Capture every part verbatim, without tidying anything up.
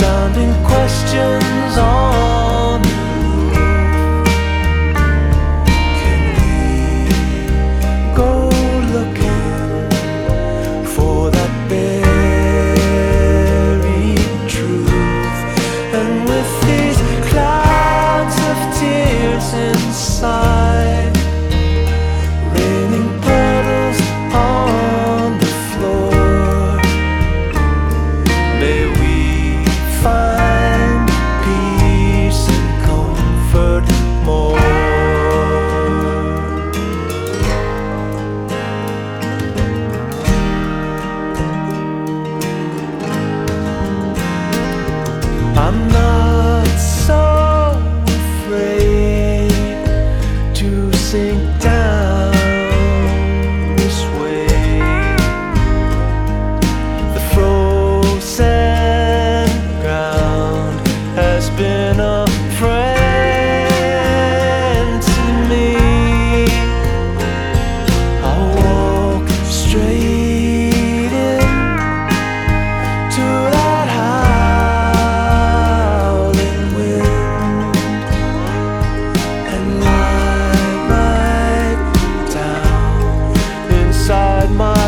sounding questions on the roof. Can we go looking for that buried truth? And with these clouds of tears inside, raining puddles on the floor, may we find peace and comfort more. I'm not so afraid to sink down this way. The frozen ground has been a friend to me. I'll walk straight in to that howling wind and lie right down inside my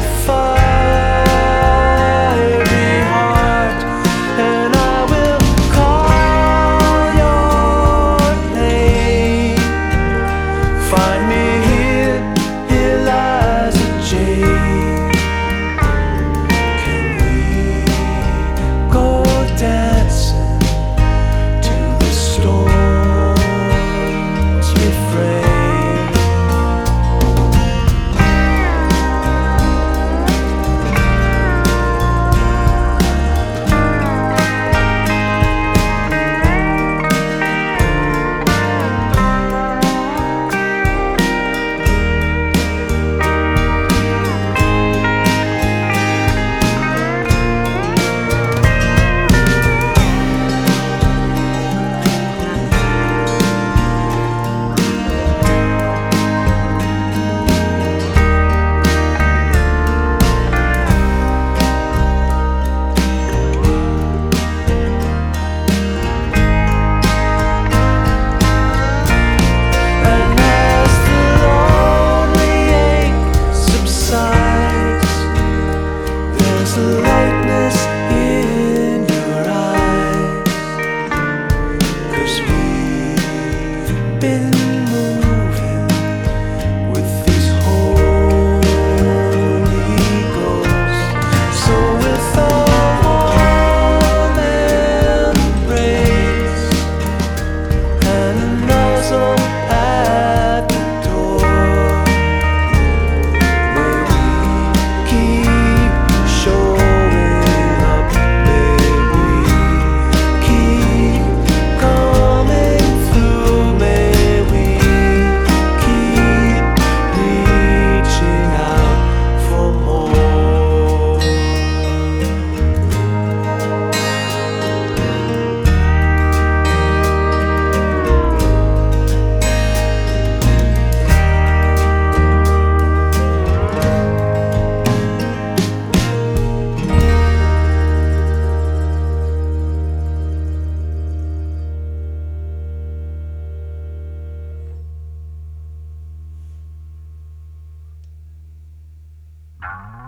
fiery heart, and I will call your name. Find me here, Eliza Jane. Can we go dancing to the storm's refrain? And as the lonely ache subsides, there's a lightness in your eyes, 'cause we've been moving with these holy ghosts. So with a warm embrace and a nozzle at the door, may we keep showing up, may we keep coming through, may we keep reaching out for more. Ah.